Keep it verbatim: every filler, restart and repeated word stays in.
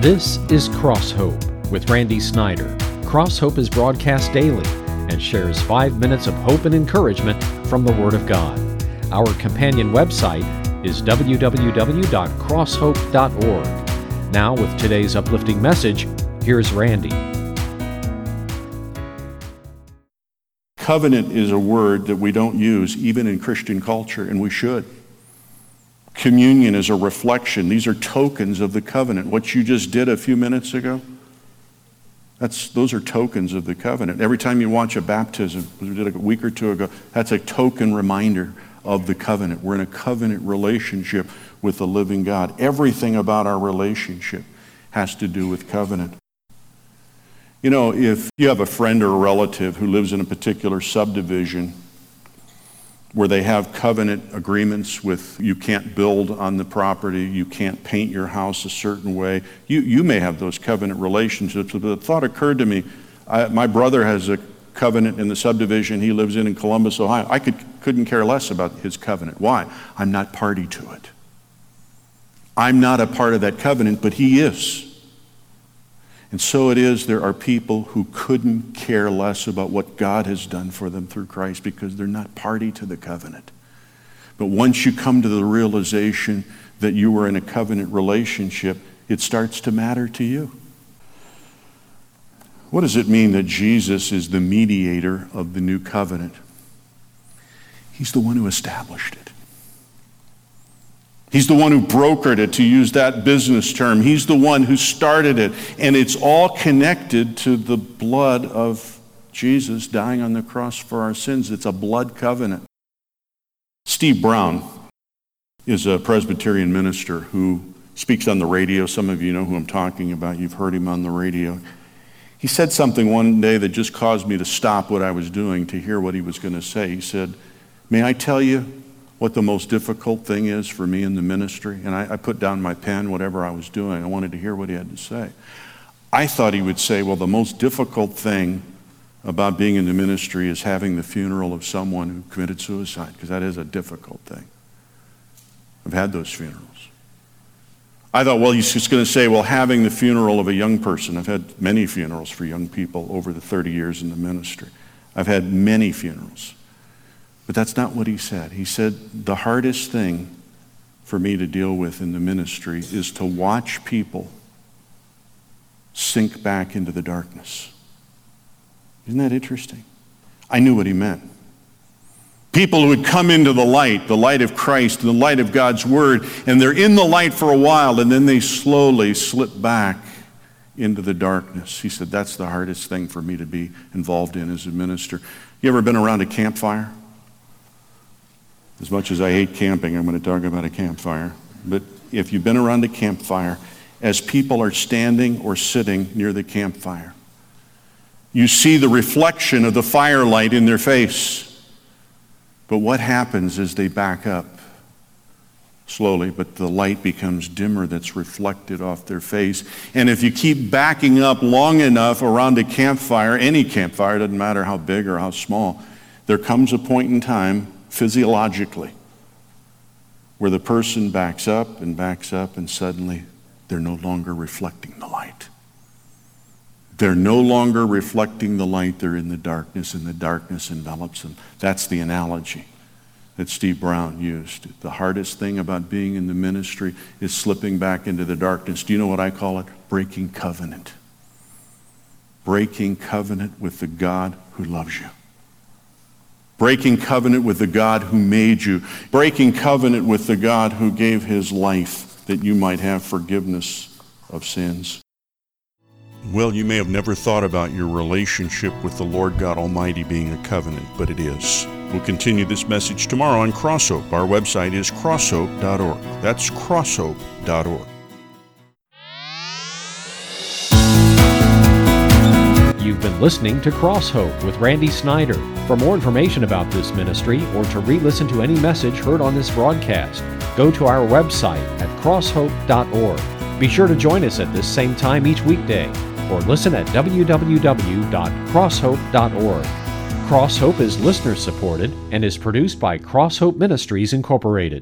This is Cross Hope with Randy Snyder. Cross Hope is broadcast daily and shares five minutes of hope and encouragement from the Word of God. Our companion website is w w w dot cross hope dot org. Now, with today's uplifting message, here's Randy. Covenant is a word that we don't use even in Christian culture, and we should. Communion is a reflection. These are tokens of the covenant. What you just did a few minutes ago, that's those are tokens of the covenant. Every time you watch a baptism, we did a week or two ago, that's a token reminder of the covenant. We're in a covenant relationship with the living God. Everything about our relationship has to do with covenant. You know, if you have a friend or a relative who lives in a particular subdivision where they have covenant agreements with you can't build on the property, you can't paint your house a certain way, you, you may have those covenant relationships. But the thought occurred to me, I, my brother has a covenant in the subdivision he lives in in Columbus, Ohio. I could, couldn't care less about his covenant. Why? I'm not party to it. I'm not a part of that covenant, but he is. And so it is, there are people who couldn't care less about what God has done for them through Christ because they're not party to the covenant. But once you come to the realization that you were in a covenant relationship, it starts to matter to you. What does it mean that Jesus is the mediator of the new covenant? He's the one who established it. He's the one who brokered it, to use that business term. He's the one who started it. And it's all connected to the blood of Jesus dying on the cross for our sins. It's a blood covenant. Steve Brown is a Presbyterian minister who speaks on the radio. Some of you know who I'm talking about. You've heard him on the radio. He said something one day that just caused me to stop what I was doing to hear what he was going to say. He said, "May I tell you what the most difficult thing is for me in the ministry?" And I, I put down my pen, whatever I was doing. I wanted to hear what he had to say. I thought he would say, well, the most difficult thing about being in the ministry is having the funeral of someone who committed suicide, because that is a difficult thing. I've had those funerals. I thought, well, he's just going to say, well, having the funeral of a young person. I've had many funerals for young people over the thirty years in the ministry. I've had many funerals. But that's not what he said. He said, the hardest thing for me to deal with in the ministry is to watch people sink back into the darkness. Isn't that interesting? I knew what he meant. People who would come into the light, the light of Christ, the light of God's Word, and they're in the light for a while, and then they slowly slip back into the darkness. He said, that's the hardest thing for me to be involved in as a minister. You ever been around a campfire? As much as I hate camping, I'm going to talk about a campfire. But if you've been around a campfire, as people are standing or sitting near the campfire, you see the reflection of the firelight in their face. But what happens is they back up slowly, but the light becomes dimmer that's reflected off their face. And if you keep backing up long enough around a campfire, any campfire, doesn't matter how big or how small, there comes a point in time physiologically where the person backs up and backs up, and suddenly they're no longer reflecting the light. They're no longer reflecting the light. They're in the darkness, and the darkness envelops them. That's the analogy that Steve Brown used. The hardest thing about being in the ministry is slipping back into the darkness. Do you know what I call it? Breaking covenant. Breaking covenant with the God who loves you. Breaking covenant with the God who made you. Breaking covenant with the God who gave his life that you might have forgiveness of sins. Well, you may have never thought about your relationship with the Lord God Almighty being a covenant, but it is. We'll continue this message tomorrow on Cross Hope. Our website is cross hope dot org. That's cross hope dot org. You've been listening to Cross Hope with Randy Snyder. For more information about this ministry or to re-listen to any message heard on this broadcast, go to our website at cross hope dot org. Be sure to join us at this same time each weekday, or listen at w w w dot cross hope dot org. Cross Hope is listener supported and is produced by Cross Hope Ministries Incorporated.